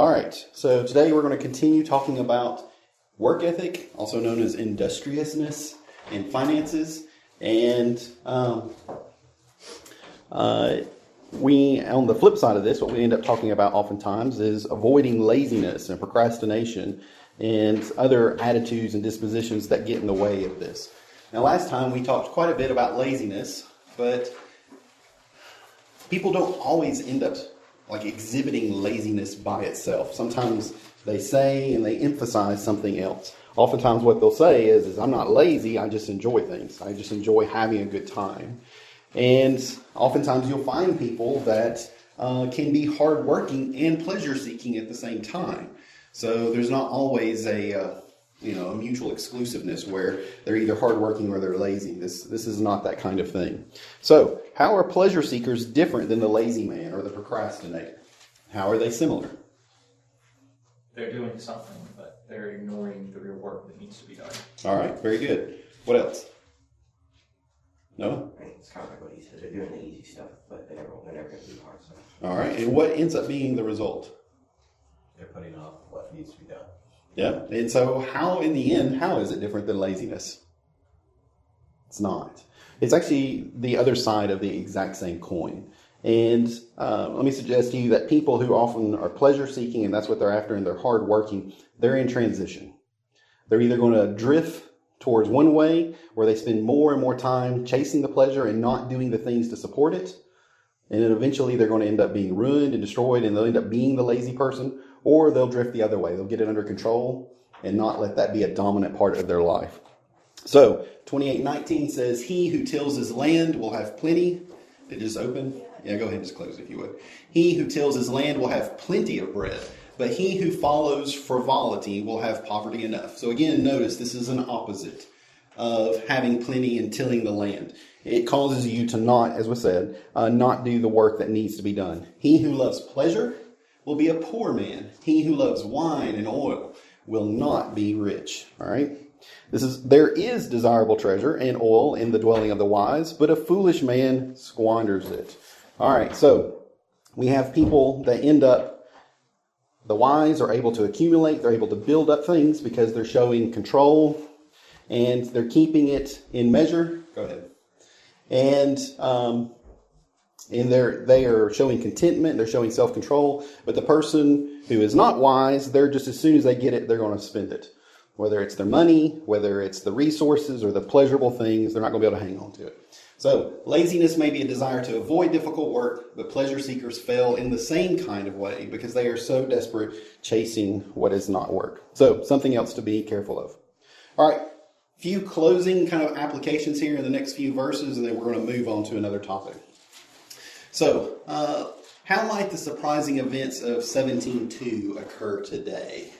All right, so today we're going to continue talking about work ethic, also known as industriousness and finances. And we, on the flip side of this, what we end up talking about oftentimes is avoiding laziness and procrastination and other attitudes and dispositions that get in the way of this. Now, last time we talked quite a bit about laziness, but people don't always end up like exhibiting laziness by itself. Sometimes they say and they emphasize something else. Oftentimes what they'll say is I'm not lazy, I just enjoy things. I just enjoy having a good time. And oftentimes you'll find people that can be hardworking and pleasure-seeking at the same time. So there's not always a mutual exclusiveness where they're either hardworking or they're lazy. This is not that kind of thing. So how are pleasure seekers different than the lazy man or the procrastinator? How are they similar? They're doing something, but they're ignoring the real work that needs to be done. All right, very good. What else? No? It's kind of like what he said. They're doing the easy stuff, but they're never going to do the hard stuff. All right, and what ends up being the result? They're putting off what needs to be done. Yeah, and so how is it different than laziness? It's not. It's actually the other side of the exact same coin. And let me suggest to you that people who often are pleasure-seeking, and that's what they're after, and they're hard-working, they're in transition. They're either going to drift towards one way, where they spend more and more time chasing the pleasure and not doing the things to support it, and then eventually they're going to end up being ruined and destroyed, and they'll end up being the lazy person, or they'll drift the other way. They'll get it under control and not let that be a dominant part of their life. So 28:19 says, "He who tills his land will have plenty." Did it just open? Yeah, go ahead and just close if you would. "He who tills his land will have plenty of bread, but he who follows frivolity will have poverty enough." So again, notice this is an opposite of having plenty and tilling the land. It causes you to not, as was said, not do the work that needs to be done. "He who loves pleasure will be a poor man. He who loves wine and oil will not be rich." All right. There is desirable treasure and oil in the dwelling of the wise, but a foolish man squanders it. All right. So we have people that end up, the wise are able to accumulate. They're able to build up things because they're showing control and they're keeping it in measure. Go ahead. And they are showing contentment, they're showing self-control. But the person who is not wise, they're just, as soon as they get it, they're going to spend it. Whether it's their money, whether it's the resources or the pleasurable things, they're not going to be able to hang on to it. So laziness may be a desire to avoid difficult work, but pleasure seekers fail in the same kind of way because they are so desperate chasing what is not work. So something else to be careful of. All right. Few closing kind of applications here in the next few verses, and then we're going to move on to another topic. So, how might the surprising events of 17:2 occur today?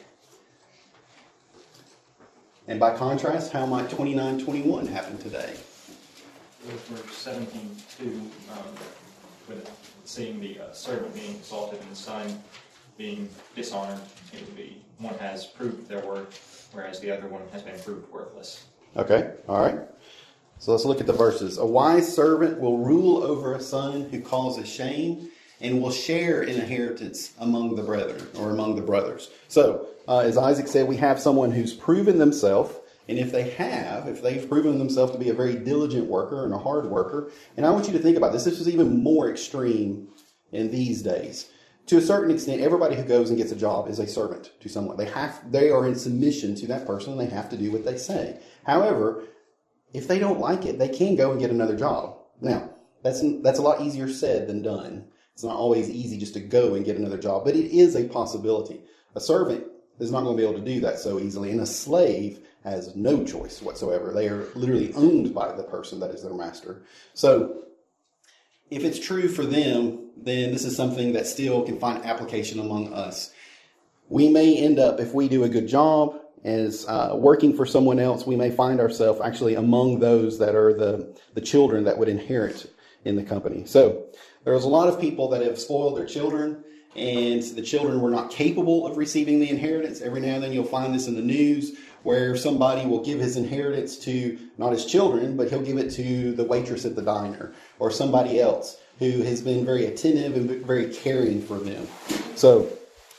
And by contrast, how might 29:21 happen today? For 17:2, with seeing the servant being exalted and the son being dishonored, it would be one has proved their worth, whereas the other one has been proved worthless. Okay, all right. So let's look at the verses. "A wise servant will rule over a son who causes shame and will share in inheritance among the brethren," or among the brothers. So, as Isaac said, we have someone who's proven themselves, and if they've proven themselves to be a very diligent worker and a hard worker, and I want you to think about this is even more extreme in these days. To a certain extent, everybody who goes and gets a job is a servant to someone. They are in submission to that person, and they have to do what they say. However, if they don't like it, they can go and get another job. Now, that's a lot easier said than done. It's not always easy just to go and get another job, but it is a possibility. A servant is not going to be able to do that so easily, and a slave has no choice whatsoever. They are literally owned by the person that is their master. So, if it's true for them, then this is something that still can find application among us. We may end up, if we do a good job as working for someone else, we may find ourselves actually among those that are the children that would inherit in the company. So there's a lot of people that have spoiled their children, and the children were not capable of receiving the inheritance. Every now and then you'll find this in the news where somebody will give his inheritance to not his children, but he'll give it to the waitress at the diner or somebody else who has been very attentive and very caring for them. So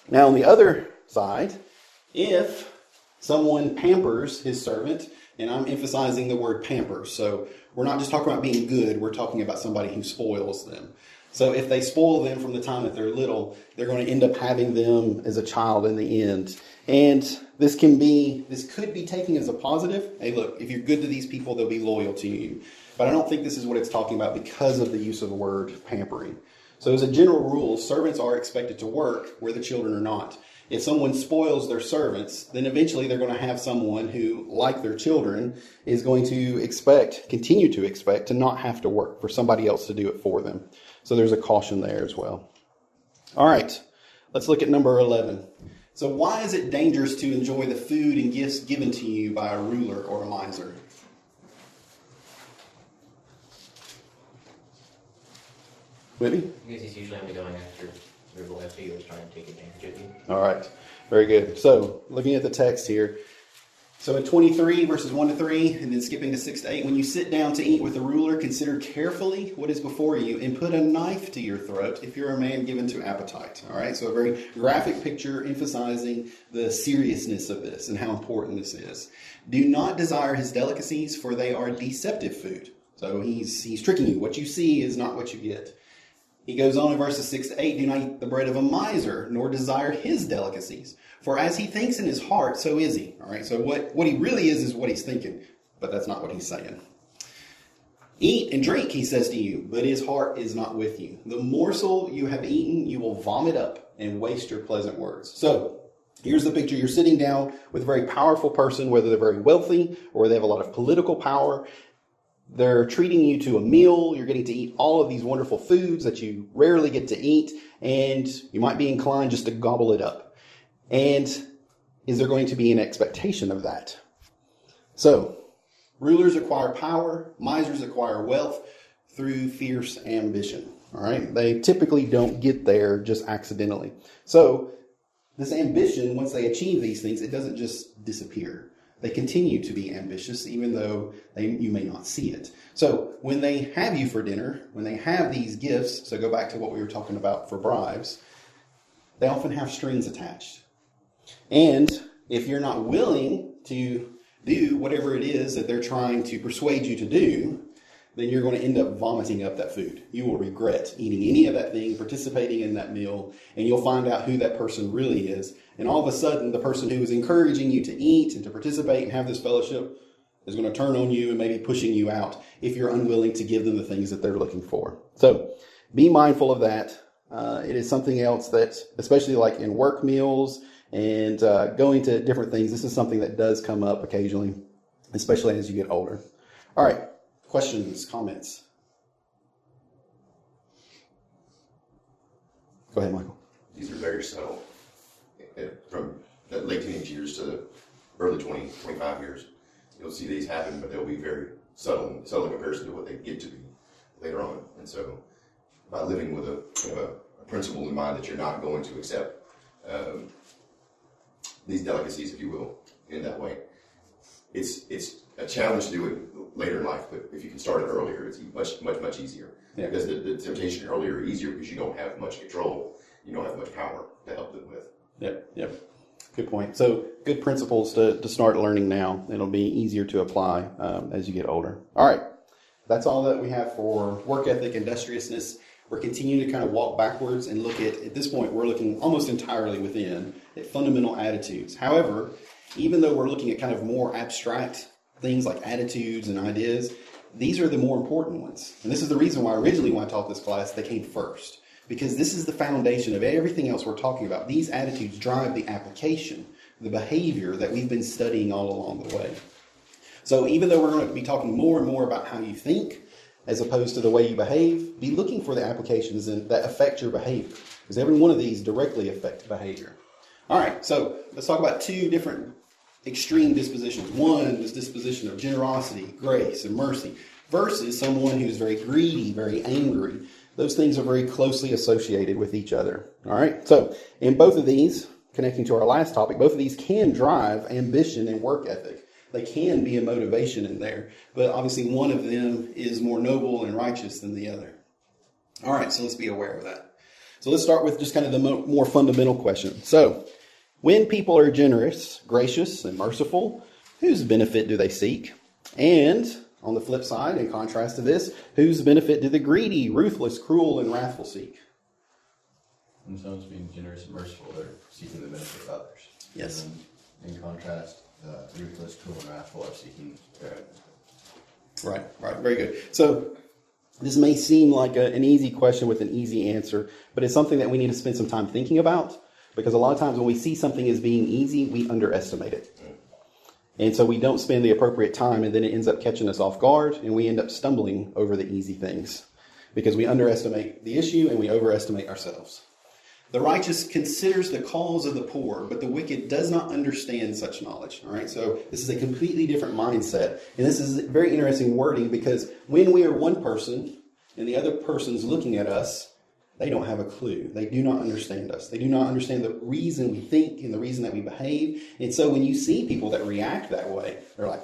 Now, on the other side, if someone pampers his servant, and I'm emphasizing the word pamper, so we're not just talking about being good, we're talking about somebody who spoils them. So if they spoil them from the time that they're little, they're going to end up having them as a child in the end. And this could be taken as a positive. Hey, look, if you're good to these people, they'll be loyal to you. But I don't think this is what it's talking about because of the use of the word pampering. So as a general rule, servants are expected to work where the children are not. If someone spoils their servants, then eventually they're going to have someone who, like their children, is going to continue to expect to not have to work, for somebody else to do it for them. So there's a caution there as well. All right, let's look at number 11. So why is it dangerous to enjoy the food and gifts given to you by a ruler or a miser? Whitney? Because he's usually only going after the wealthy who is trying to take advantage of you. All right, very good. So looking at the text here. So in 23, verses 1 to 3, and then skipping to 6 to 8, when you sit down to eat with the ruler, consider carefully what is before you, and put a knife to your throat if you're a man given to appetite. All right, so a very graphic picture emphasizing the seriousness of this and how important this is. Do not desire his delicacies, for they are deceptive food. So he's tricking you. What you see is not what you get. He goes on in verses 6 to 8, do not eat the bread of a miser, nor desire his delicacies. For as he thinks in his heart, so is he. All right, so what he really is what he's thinking. But that's not what he's saying. Eat and drink, he says to you, but his heart is not with you. The morsel you have eaten, you will vomit up and waste your pleasant words. So here's the picture. You're sitting down with a very powerful person, whether they're very wealthy or they have a lot of political power. They're treating you to a meal. You're getting to eat all of these wonderful foods that you rarely get to eat, and you might be inclined just to gobble it up. And is there going to be an expectation of that? So, rulers acquire power, misers acquire wealth through fierce ambition. All right, they typically don't get there just accidentally. So, this ambition, once they achieve these things, it doesn't just disappear. They continue to be ambitious, even though you may not see it. So when they have you for dinner, when they have these gifts, so go back to what we were talking about for bribes, they often have strings attached. And if you're not willing to do whatever it is that they're trying to persuade you to do, then you're going to end up vomiting up that food. You will regret eating any of that thing, participating in that meal, and you'll find out who that person really is. And all of a sudden, the person who is encouraging you to eat and to participate and have this fellowship is going to turn on you and maybe pushing you out if you're unwilling to give them the things that they're looking for. So be mindful of that. It is something else that, especially like in work meals and going to different things, this is something that does come up occasionally, especially as you get older. All right. Questions, comments? Go ahead, Michael. These are very subtle. From the late teenage years to the early 20, 25 years, you'll see these happen, but they'll be very subtle in comparison to what they get to be later on. And so by living with a principle in mind that you're not going to accept these delicacies, if you will, in that way, it's a challenge to do it later in life, but if you can start it earlier, it's much easier. Yeah. Because the temptation earlier is easier because you don't have much control, you don't have much power to help them with. Yep. Good point. So good principles to start learning now. It'll be easier to apply as you get older. All right. That's all that we have for work ethic, industriousness. We're continuing to kind of walk backwards and look at this point, we're looking almost entirely within at fundamental attitudes. However, even though we're looking at kind of more abstract things like attitudes and ideas, these are the more important ones. And this is the reason why originally when I taught this class, they came first. Because this is the foundation of everything else we're talking about. These attitudes drive the application, the behavior that we've been studying all along the way. So even though we're going to be talking more and more about how you think, as opposed to the way you behave, be looking for the applications that affect your behavior. Because every one of these directly affect behavior. All right, so let's talk about two different extreme dispositions. One is disposition of generosity, grace, and mercy, versus someone who's very greedy, very angry. Those things are very closely associated with each other. All right, so in both of these, connecting to our last topic, both of these can drive ambition and work ethic. They can be a motivation in there, but obviously one of them is more noble and righteous than the other. All right, so let's be aware of that. So let's start with just kind of the more fundamental question. So when people are generous, gracious, and merciful, whose benefit do they seek? And on the flip side, in contrast to this, whose benefit do the greedy, ruthless, cruel, and wrathful seek? When someone's being generous and merciful, they're seeking the benefit of others. Yes. And in contrast, ruthless, cruel, and wrathful are seeking their own. Right. Very good. So this may seem like an easy question with an easy answer, but it's something that we need to spend some time thinking about, because a lot of times when we see something as being easy, we underestimate it. And so we don't spend the appropriate time, and then it ends up catching us off guard, and we end up stumbling over the easy things because we underestimate the issue and we overestimate ourselves. The righteous considers the cause of the poor, but the wicked does not understand such knowledge. All right, so this is a completely different mindset. And this is very interesting wording, because when we are one person and the other person's looking at us, they don't have a clue. They do not understand us. They do not understand the reason we think and the reason that we behave. And so when you see people that react that way, they're like,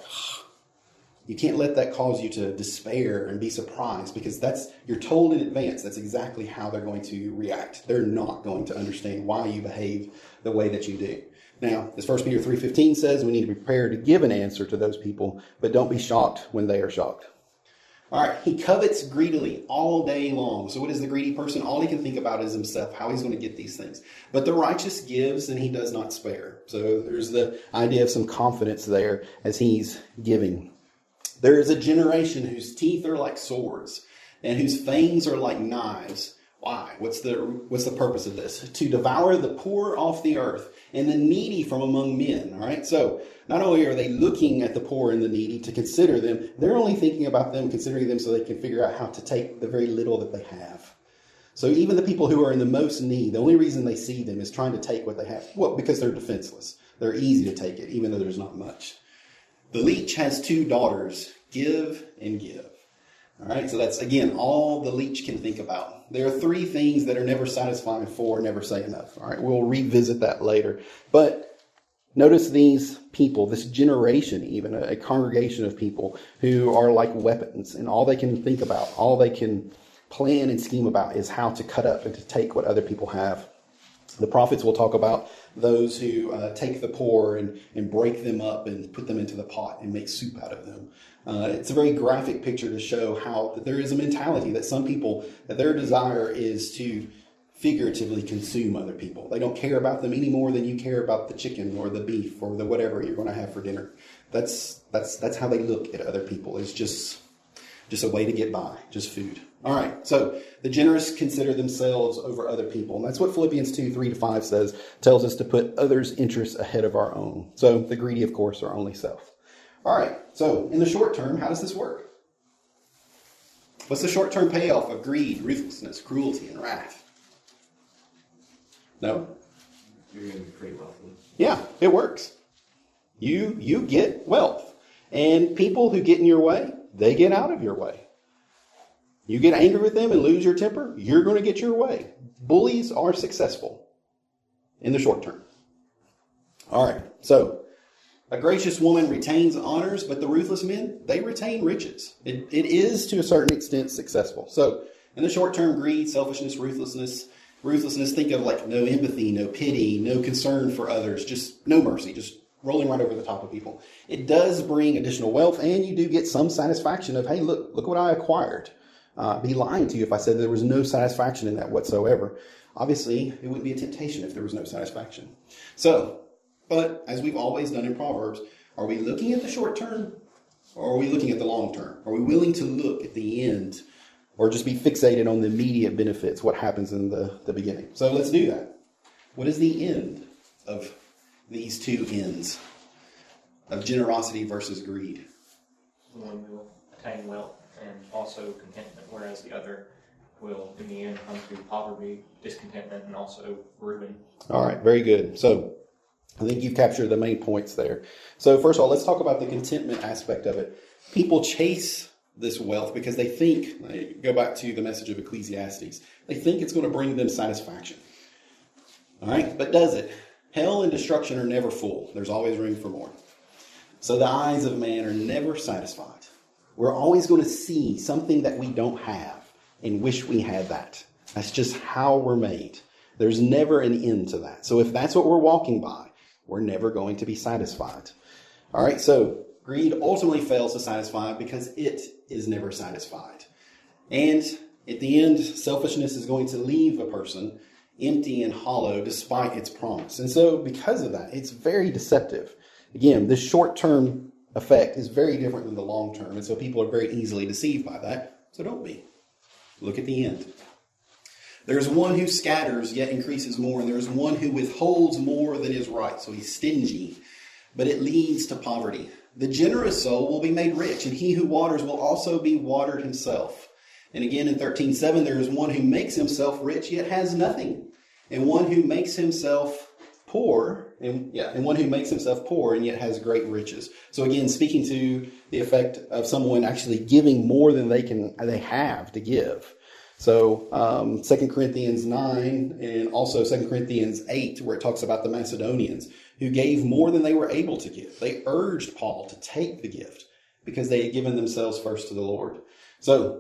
you can't let that cause you to despair and be surprised, because you're told in advance that's exactly how they're going to react. They're not going to understand why you behave the way that you do. Now, as 1 Peter 3:15 says, we need to be prepared to give an answer to those people, but don't be shocked when they are shocked. All right, he covets greedily all day long. So what is the greedy person? All he can think about is himself, how he's going to get these things. But the righteous gives and he does not spare. So there's the idea of some confidence there as he's giving. There is a generation whose teeth are like swords and whose fangs are like knives. Why? What's the purpose of this? To devour the poor off the earth and the needy from among men. All right. So not only are they looking at the poor and the needy to consider them, they're only thinking about them, considering them so they can figure out how to take the very little that they have. So even the people who are in the most need, the only reason they see them is trying to take what they have. Well, because they're defenseless. They're easy to take it, even though there's not much. The leech has 2 daughters, give and give. All right, so that's, again, all the leech can think about. There are 3 things that are never satisfying, 4 never say enough. All right, we'll revisit that later. But notice these people, this generation even, a congregation of people who are like weapons, and all they can think about, all they can plan and scheme about is how to cut up and to take what other people have. The prophets will talk about those who take the poor and break them up and put them into the pot and make soup out of them. It's a very graphic picture to show how that there is a mentality that some people, that their desire is to figuratively consume other people. They don't care about them any more than you care about the chicken or the beef or the whatever you're going to have for dinner. That's how they look at other people. It's just a way to get by, just food. All right, so the generous consider themselves over other people. And that's what Philippians 2:3-5 says, tells us to put others' interests ahead of our own. So the greedy, of course, are only self. All right, so in the short term, how does this work? What's the short-term payoff of greed, ruthlessness, cruelty, and wrath? No? You're going to be pretty wealthy. Yeah, it works. You get wealth. And people who get in your way, they get out of your way. You get angry with them and lose your temper, you're going to get your way. Bullies are successful in the short term. All right, so a gracious woman retains honors, but the ruthless men, they retain riches. It is to a certain extent successful. So in the short term, greed, selfishness, ruthlessness, think of like no empathy, no pity, no concern for others, just no mercy, just rolling right over the top of people. It does bring additional wealth, and you do get some satisfaction of, hey, look what I acquired. I'd be lying to you if I said there was no satisfaction in that whatsoever. Obviously, it wouldn't be a temptation if there was no satisfaction. So, but as we've always done in Proverbs, are we looking at the short term or are we looking at the long term? Are we willing to look at the end or just be fixated on the immediate benefits, what happens in the beginning? So let's do that. What is the end of these 2 ends of generosity versus greed? One will attain wealth and also contentment, whereas the other will, in the end, come to poverty, discontentment, and also ruin. All right, very good. So I think you've captured the main points there. So first of all, let's talk about the contentment aspect of it. People chase this wealth because they think, go back to the message of Ecclesiastes, they think it's going to bring them satisfaction. All right, but does it? Hell and destruction are never full. There's always room for more. So the eyes of man are never satisfied. We're always going to see something that we don't have and wish we had that. That's just how we're made. There's never an end to that. So if that's what we're walking by, we're never going to be satisfied. All right, so greed ultimately fails to satisfy because it is never satisfied. And at the end, selfishness is going to leave a person empty and hollow despite its promise. And so because of that, it's very deceptive. Again, this short-term effect is very different than the long-term. And so people are very easily deceived by that. So don't be. Look at the end. There's one who scatters, yet increases more. And there's one who withholds more than is right. So he's stingy, but it leads to poverty. The generous soul will be made rich, and he who waters will also be watered himself. And again in 13:7, there is one who makes himself rich, yet has nothing. And one who makes himself poor, and one who makes himself poor and yet has great riches. So again, speaking to the effect of someone actually giving more than they have to give. So 2 Corinthians 9 and also 2 Corinthians 8, where it talks about the Macedonians who gave more than they were able to give. They urged Paul to take the gift because they had given themselves first to the Lord. So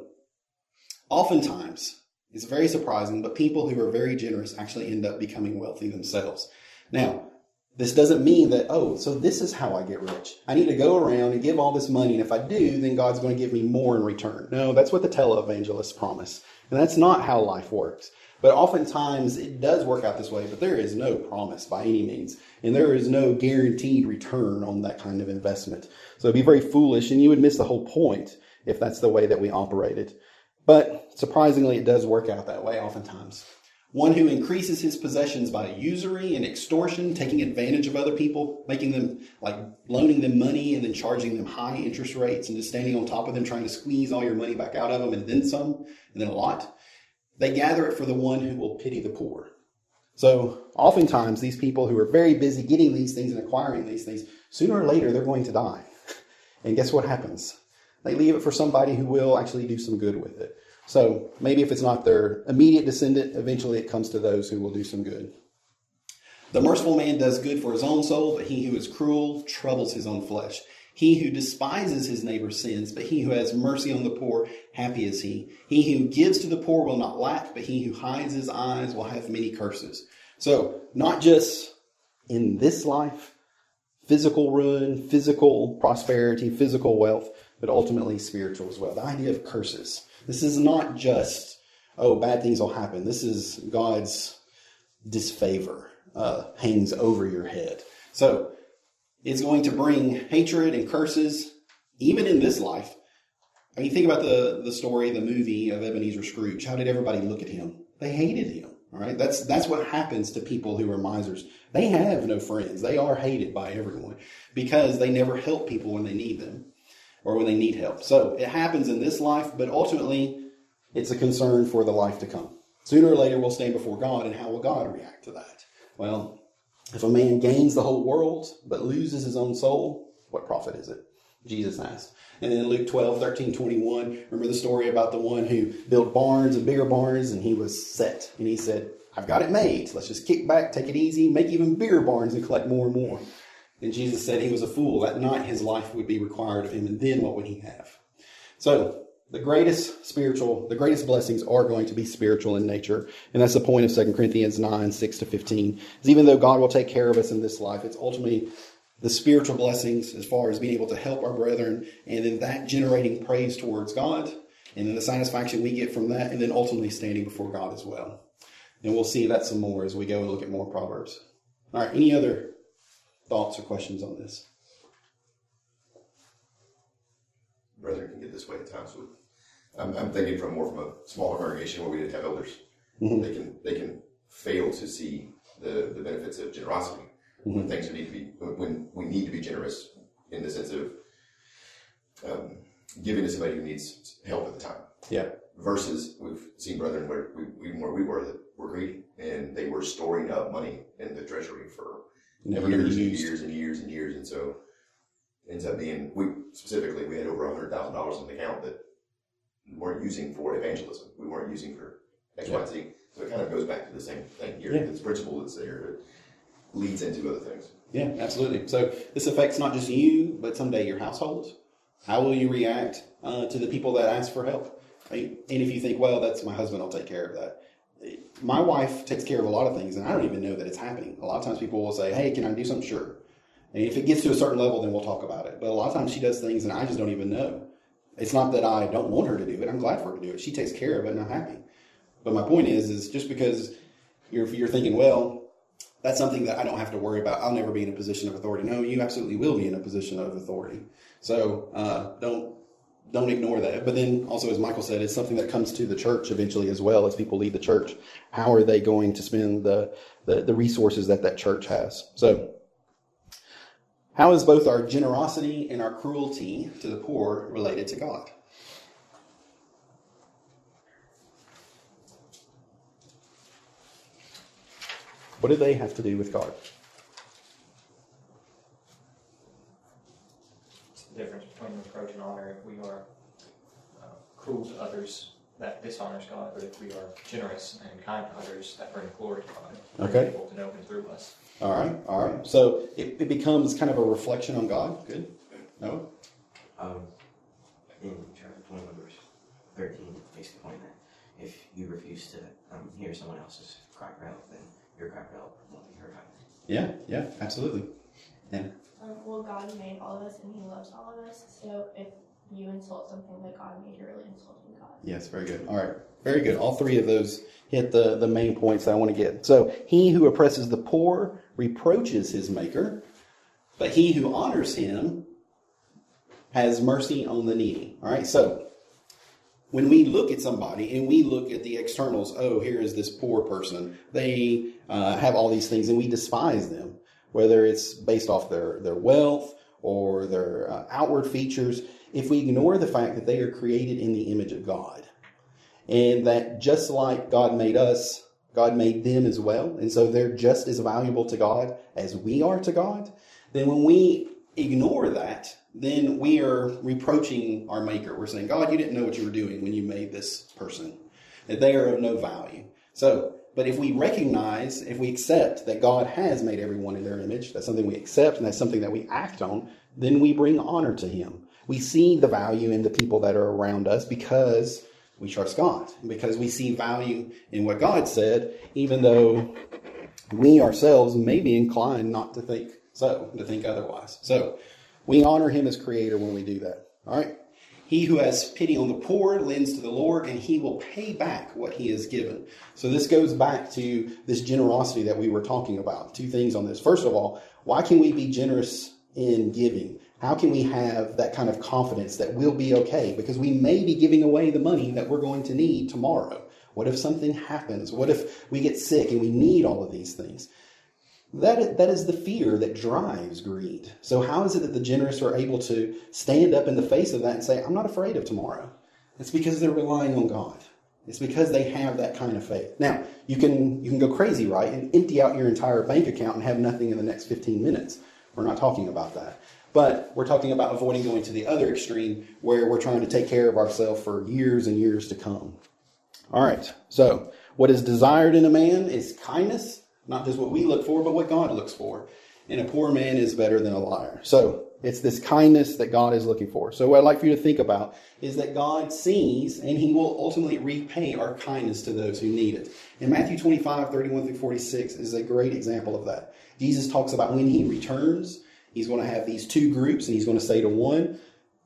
oftentimes, it's very surprising, but people who are very generous actually end up becoming wealthy themselves. Now, this doesn't mean that, so this is how I get rich. I need to go around and give all this money, and if I do, then God's going to give me more in return. No, that's what the televangelists promise. And that's not how life works. But oftentimes it does work out this way, but there is no promise by any means. And there is no guaranteed return on that kind of investment. So it'd be very foolish, and you would miss the whole point if that's the way that we operated. But surprisingly, it does work out that way oftentimes. One who increases his possessions by usury and extortion, taking advantage of other people, making them, like loaning them money and then charging them high interest rates and just standing on top of them, trying to squeeze all your money back out of them and then some, and then a lot. They gather it for the one who will pity the poor. So oftentimes these people who are very busy getting these things and acquiring these things, sooner or later they're going to die. And guess what happens? They leave it for somebody who will actually do some good with it. So maybe if it's not their immediate descendant, eventually it comes to those who will do some good. The merciful man does good for his own soul, but he who is cruel troubles his own flesh. He who despises his neighbor sins, but he who has mercy on the poor, happy is he. He who gives to the poor will not lack, but he who hides his eyes will have many curses. So not just in this life, physical ruin, physical prosperity, physical wealth, but ultimately spiritual as well. The idea of curses. This is not just, bad things will happen. This is God's disfavor hangs over your head. So it's going to bring hatred and curses, even in this life. I mean, think about the story, the movie of Ebenezer Scrooge. How did everybody look at him? They hated him. All right, that's what happens to people who are misers. They have no friends. They are hated by everyone because they never help people when they need them or when they need help. So it happens in this life, but ultimately it's a concern for the life to come. Sooner or later we'll stand before God, and how will God react to that? Well, if a man gains the whole world but loses his own soul, what profit is it? Jesus asked. And then Luke 12:13-21, remember the story about the one who built barns and bigger barns, and he was set. And he said, I've got it made. Let's just kick back, take it easy, make even bigger barns and collect more and more. And Jesus said he was a fool. That night his life would be required of him, and then what would he have? So the greatest blessings are going to be spiritual in nature. And that's the point of 2 Corinthians 9:6-15. Is even though God will take care of us in this life, it's ultimately the spiritual blessings as far as being able to help our brethren, and then that generating praise towards God, and then the satisfaction we get from that, and then ultimately standing before God as well. And we'll see that some more as we go and look at more Proverbs. All right, any other thoughts or questions on this? Brethren can get this way at times. I'm thinking from a smaller congregation where we didn't have elders. Mm-hmm. They can fail to see the benefits of generosity. When things need to be, when we need to be generous in the sense of giving to somebody who needs help at the time. Yeah. Versus we've seen brethren where we were that were greedy, and they were storing up money in the treasury for years and years, and so it ends up being we had over $100,000 in the account that we weren't using for evangelism. We weren't using for X, Y, Z. So it kind of goes back to the same thing here. This principle that's there leads into other things. Yeah, absolutely. So this affects not just you, but someday your household. How will you react to the people that ask for help? Right? And if you think, well, that's my husband, I'll take care of that. My wife takes care of a lot of things, and I don't even know that it's happening. A lot of times people will say, hey, can I do something? Sure. And if it gets to a certain level, then we'll talk about it. But a lot of times she does things, and I just don't even know. It's not that I don't want her to do it. I'm glad for her to do it. She takes care of it, and I'm happy. But my point is just because you're thinking, well, that's something that I don't have to worry about. I'll never be in a position of authority. No, you absolutely will be in a position of authority. So don't ignore that. But then also, as Michael said, it's something that comes to the church eventually as well as people lead the church. How are they going to spend the resources that church has? So how is both our generosity and our cruelty to the poor related to God? What do they have to do with God? It's the difference between reproach and honor. If we are cruel to others, that dishonors God, but if we are generous and kind to others, that brings glory to God. Okay. People to know Him through us. All right. So it becomes kind of a reflection on God. Good. No? In chapter 21, verse 13, makes the point that if you refuse to hear someone else's cry for help, then your cry for help won't be heard either. Yeah, absolutely. Yeah. Well, God made all of us and He loves all of us. So if you insult something that God made, you're really insulting God. Yes, very good. All right. Very good. All three of those hit the main points that I want to get. So he who oppresses the poor reproaches his maker, but he who honors him has mercy on the needy. All right. So when we look at somebody and we look at the externals, oh, here is this poor person. They have all these things and we despise them, whether it's based off their wealth or their outward features. If we ignore the fact that they are created in the image of God, and that just like God made us, God made them as well, and so they're just as valuable to God as we are to God, then when we ignore that, then we are reproaching our Maker. We're saying, God, you didn't know what you were doing when you made this person, that they are of no value. But if we recognize, if we accept that God has made everyone in their image, that's something we accept and that's something that we act on, then we bring honor to Him. We see the value in the people that are around us because we trust God, because we see value in what God said, even though we ourselves may be inclined not to think so, to think otherwise. So we honor Him as Creator when we do that. All right. He who has pity on the poor lends to the Lord, and He will pay back what He has given. So this goes back to this generosity that we were talking about. Two things on this. First of all, why can we be generous in giving? How can we have that kind of confidence that we'll be okay? Because we may be giving away the money that we're going to need tomorrow. What if something happens? What if we get sick and we need all of these things? That is the fear that drives greed. So how is it that the generous are able to stand up in the face of that and say, I'm not afraid of tomorrow? It's because they're relying on God. It's because they have that kind of faith. Now, you can go crazy, right, and empty out your entire bank account and have nothing in the next 15 minutes. We're not talking about that. But we're talking about avoiding going to the other extreme where we're trying to take care of ourselves for years and years to come. All right. So what is desired in a man is kindness, not just what we look for, but what God looks for. And a poor man is better than a liar. So it's this kindness that God is looking for. So what I'd like for you to think about is that God sees and He will ultimately repay our kindness to those who need it. And Matthew 25, 31 through 46 is a great example of that. Jesus talks about when He returns, He's going to have these two groups, and He's going to say to one,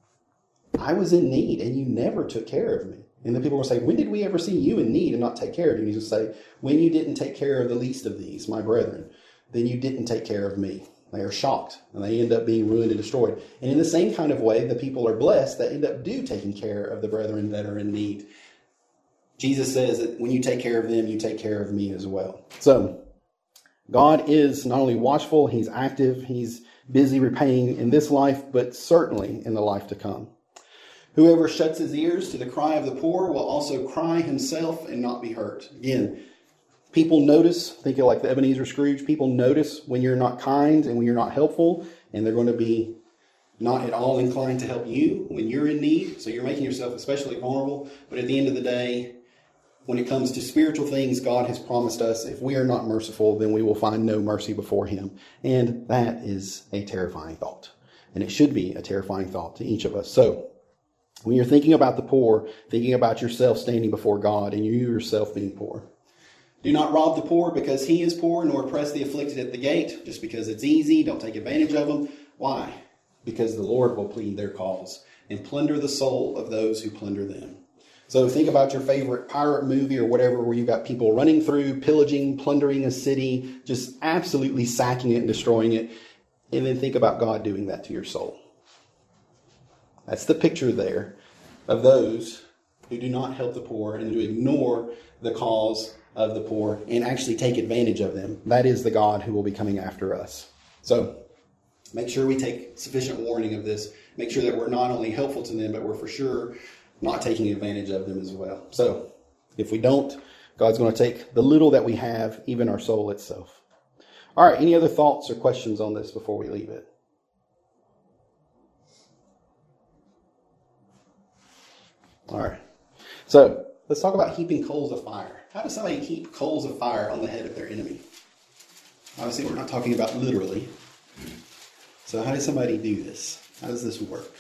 I was in need, and you never took care of me. And then people will say, when did we ever see you in need and not take care of you? And He's going to say, when you didn't take care of the least of these, my brethren, then you didn't take care of me. They are shocked, and they end up being ruined and destroyed. And in the same kind of way, the people are blessed that end up taking care of the brethren that are in need. Jesus says that when you take care of them, you take care of me as well. So God is not only watchful, He's active, He's busy repaying in this life, but certainly in the life to come. Whoever shuts his ears to the cry of the poor will also cry himself and not be hurt. Again, people notice, thinking like the Ebenezer Scrooge, people notice when you're not kind and when you're not helpful, and they're going to be not at all inclined to help you when you're in need. So you're making yourself especially vulnerable. But at the end of the day, when it comes to spiritual things, God has promised us if we are not merciful, then we will find no mercy before Him. And that is a terrifying thought. And it should be a terrifying thought to each of us. So when you're thinking about the poor, thinking about yourself standing before God and you yourself being poor, Do not rob the poor because he is poor, nor oppress the afflicted at the gate, just because it's easy. Don't take advantage of them. Why? Because the Lord will plead their cause and plunder the soul of those who plunder them. So think about your favorite pirate movie or whatever, where you've got people running through, pillaging, plundering a city, just absolutely sacking it and destroying it. And then think about God doing that to your soul. That's the picture there of those who do not help the poor and who ignore the cause of the poor and actually take advantage of them. That is the God who will be coming after us. So make sure we take sufficient warning of this. Make sure that we're not only helpful to them, but we're for sure not taking advantage of them as well. So if we don't, God's going to take the little that we have, even our soul itself. All right, any other thoughts or questions on this before we leave it? All right. So let's talk about heaping coals of fire. How does somebody heap coals of fire on the head of their enemy? Obviously, we're not talking about literally. So how does somebody do this? How does this work?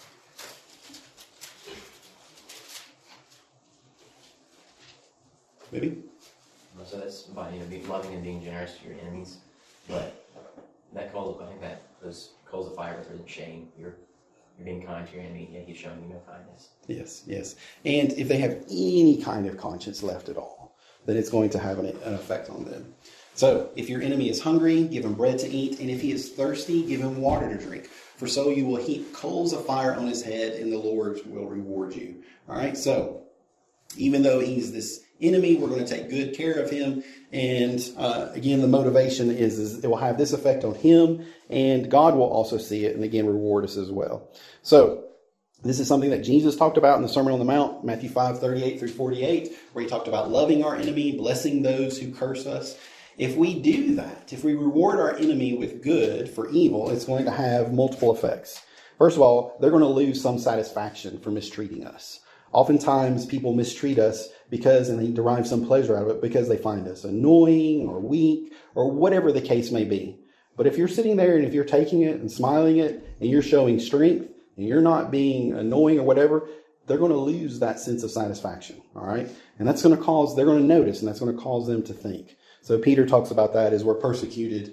Maybe? So that's by being loving and being generous to your enemies. But that coal, I think that those coals of fire represent shame. You're being kind to your enemy, yet he's showing you no kindness. Yes, yes. And if they have any kind of conscience left at all, then it's going to have an effect on them. So if your enemy is hungry, give him bread to eat. And if he is thirsty, give him water to drink. For so you will heap coals of fire on his head, and the Lord will reward you. All right, so even though he's this enemy, we're going to take good care of him. And again, the motivation is it will have this effect on him, and God will also see it and again reward us as well. So this is something that Jesus talked about in the Sermon on the Mount, Matthew 5:38 through 48, where he talked about loving our enemy, blessing those who curse us. If we do that, if we reward our enemy with good for evil, it's going to have multiple effects. First of all, they're going to lose some satisfaction for mistreating us. Oftentimes people mistreat us and they derive some pleasure out of it because they find us annoying or weak or whatever the case may be. But if you're sitting there and if you're taking it and smiling it and you're showing strength and you're not being annoying or whatever, they're going to lose that sense of satisfaction. All right. And that's going to they're going to notice, and that's going to cause them to think. So Peter talks about that as we're persecuted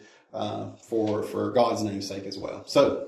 for God's name's sake as well. So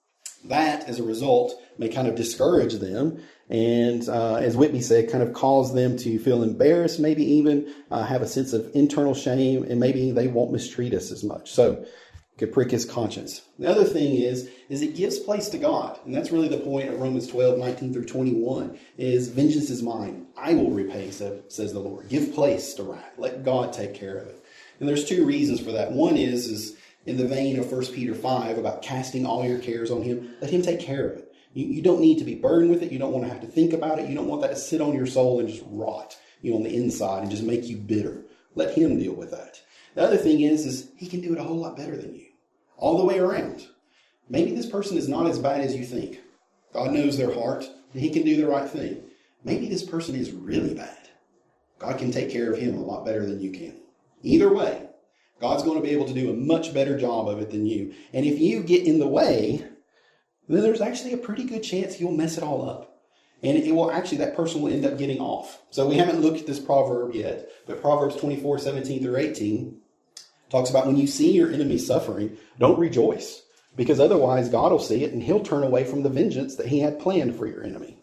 that, as a result, may kind of discourage them. And as Whitby said, kind of cause them to feel embarrassed, maybe even have a sense of internal shame, and maybe they won't mistreat us as much. So could prick his conscience. The other thing is it gives place to God. And that's really the point of Romans 12:19 through 21, is vengeance is mine. I will repay, says the Lord. Give place to wrath. Let God take care of it. And there's two reasons for that. One is in the vein of 1 Peter 5 about casting all your cares on him. Let him take care of it. You don't need to be burdened with it. You don't want to have to think about it. You don't want that to sit on your soul and just rot on the inside and just make you bitter. Let him deal with that. The other thing is he can do it a whole lot better than you. All the way around. Maybe this person is not as bad as you think. God knows their heart, and he can do the right thing. Maybe this person is really bad. God can take care of him a lot better than you can. Either way, God's going to be able to do a much better job of it than you. And if you get in the way, then there's actually a pretty good chance you'll mess it all up. And that person will end up getting off. So we haven't looked at this proverb yet, but Proverbs 24:17 through 18 talks about when you see your enemy suffering, don't rejoice, because otherwise God will see it and he'll turn away from the vengeance that he had planned for your enemy.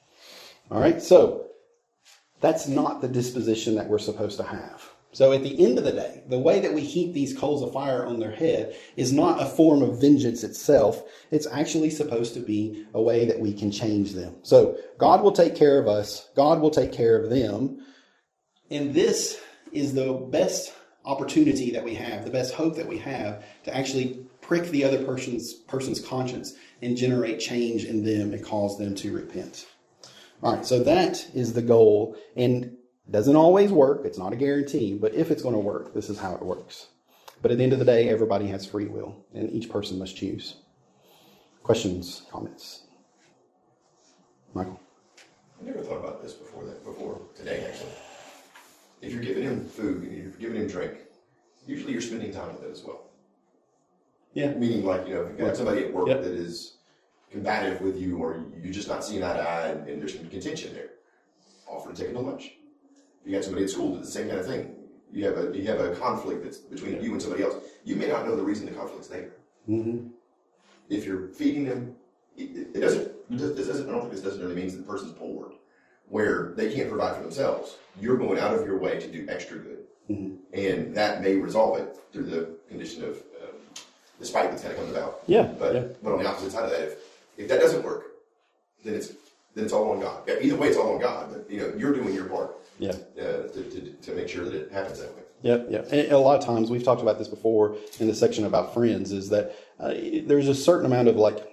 All right, so that's not the disposition that we're supposed to have. So at the end of the day, the way that we heap these coals of fire on their head is not a form of vengeance itself. It's actually supposed to be a way that we can change them. So God will take care of us. God will take care of them. And this is the best opportunity that we have, the best hope that we have to actually prick the other person's conscience and generate change in them and cause them to repent. All right, so that is the goal. And it doesn't always work. It's not a guarantee. But if it's going to work, this is how it works. But at the end of the day, everybody has free will, and each person must choose. Questions, comments? Michael? I never thought about this before today, actually. If you're giving him food and you're giving him drink, usually you're spending time with it as well. Yeah. Meaning, if you've got somebody at work Yep. that is combative with you, or you're just not seeing eye to eye, and there's some contention there, offer to take them to lunch. If you got somebody at school that does the same kind of thing, you have a conflict that's between you and somebody else. You may not know the reason the conflict's there. Mm-hmm. If you're feeding them, it doesn't. I don't think this doesn't really mean that the person's poor, where they can't provide for themselves. You're going out of your way to do extra good, and that may resolve it through the condition of the spike that's kind of comes about. Yeah. But on the opposite side of that, if that doesn't work, then it's all on God. Either way, it's all on God. But you're doing your part. Yeah. To make sure that it happens that way. Yeah. And a lot of times we've talked about this before in the section about friends, is that there's a certain amount of like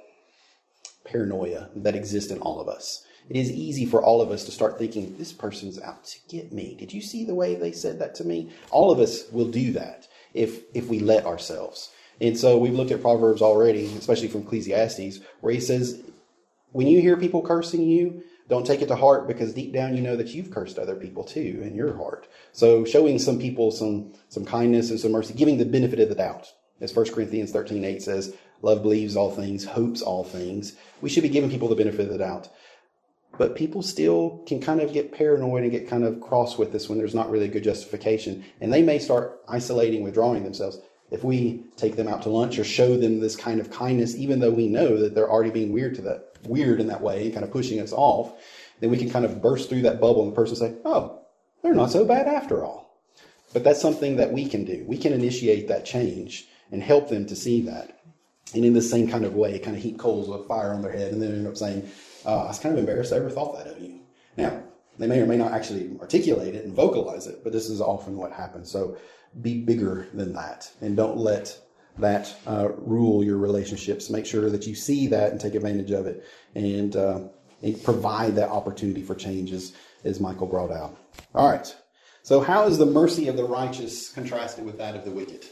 paranoia that exists in all of us. It is easy for all of us to start thinking, this person's out to get me. Did you see the way they said that to me? All of us will do that if we let ourselves. And so we've looked at Proverbs already, especially from Ecclesiastes, where he says, when you hear people cursing you, don't take it to heart, because deep down you know that you've cursed other people too in your heart. So showing some people some kindness and some mercy, giving the benefit of the doubt. As 1 Corinthians 13:8 says, love believes all things, hopes all things. We should be giving people the benefit of the doubt. But people still can kind of get paranoid and get kind of cross with this when there's not really a good justification. And they may start isolating, withdrawing themselves. If we take them out to lunch or show them this kind of kindness, even though we know that they're already being weird in that way, kind of pushing us off, then we can kind of burst through that bubble and the person say, oh, they're not so bad after all. But that's something that we can do. We can initiate that change and help them to see that. And in the same kind of way, kind of heap coals of fire on their head and then end up saying, I was kind of embarrassed I ever thought that of you. Now, they may or may not actually articulate it and vocalize it, but this is often what happens. So be bigger than that and don't let that rule your relationships. Make sure that you see that and take advantage of it and provide that opportunity for changes, as Michael brought out. All right. So how is the mercy of the righteous contrasted with that of the wicked?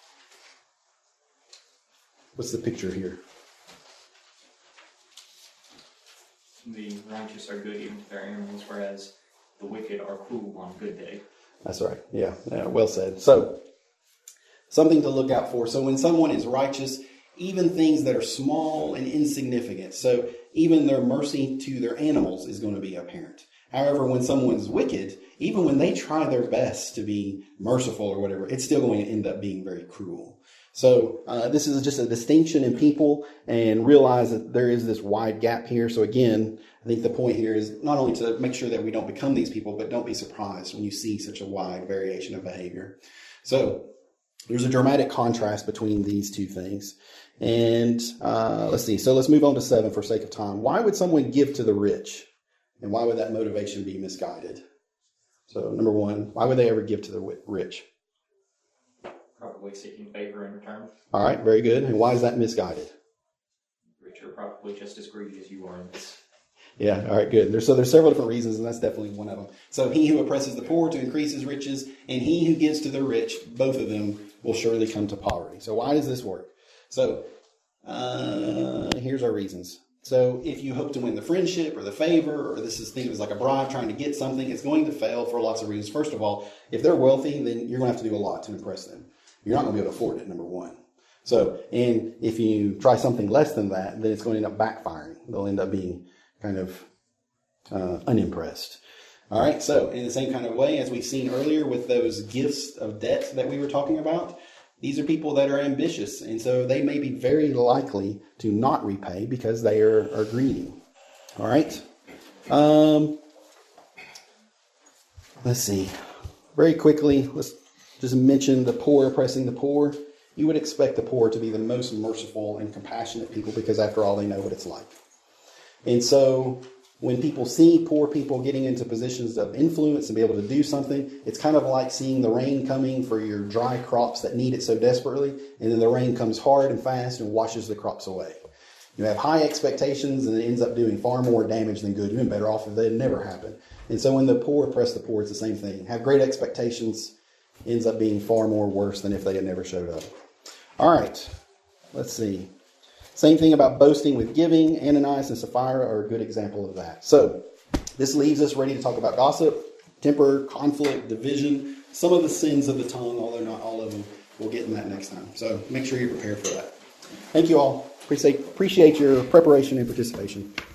What's the picture here? The righteous are good even to their enemies, whereas the wicked are cruel on a good day. That's right. Yeah, well said. So, something to look out for. So when someone is righteous, even things that are small and insignificant, so even their mercy to their animals is going to be apparent. However, when someone's wicked, even when they try their best to be merciful or whatever, it's still going to end up being very cruel. So this is just a distinction in people, and realize that there is this wide gap here. So again, I think the point here is not only to make sure that we don't become these people, but don't be surprised when you see such a wide variation of behavior. So there's a dramatic contrast between these two things. And let's see. So let's move on to 7 for sake of time. Why would someone give to the rich? And why would that motivation be misguided? So number 1, why would they ever give to the rich? Probably seeking favor in return. All right, very good. And why is that misguided? Rich are probably just as greedy as you are in this. Yeah, all right, good. There's several different reasons, and that's definitely one of them. So he who oppresses the poor to increase his riches, and he who gives to the rich, both of them will surely come to poverty. So why does this work? So here's our reasons. So if you hope to win the friendship or the favor, or this is think of like a bribe trying to get something, it's going to fail for lots of reasons. First of all, if they're wealthy, then you're going to have to do a lot to impress them. You're not going to be able to afford it, number 1. So, and if you try something less than that, then it's going to end up backfiring. They'll end up being kind of unimpressed. All right, so in the same kind of way as we've seen earlier with those gifts of debt that we were talking about, these are people that are ambitious, and so they may be very likely to not repay because they are greedy. All right. Let's see. Very quickly, let's just mention the poor oppressing the poor. You would expect the poor to be the most merciful and compassionate people because, after all, they know what it's like. And so when people see poor people getting into positions of influence and be able to do something, it's kind of like seeing the rain coming for your dry crops that need it so desperately, and then the rain comes hard and fast and washes the crops away. You have high expectations, and it ends up doing far more damage than good. You've been better off if that never happened. And so when the poor oppress the poor, it's the same thing. Have great expectations ends up being far more worse than if they had never showed up. All right, let's see. Same thing about boasting with giving. Ananias and Sapphira are a good example of that. So this leaves us ready to talk about gossip, temper, conflict, division, some of the sins of the tongue, although not all of them. We'll get in that next time. So make sure you're prepared for that. Thank you all. Appreciate your preparation and participation.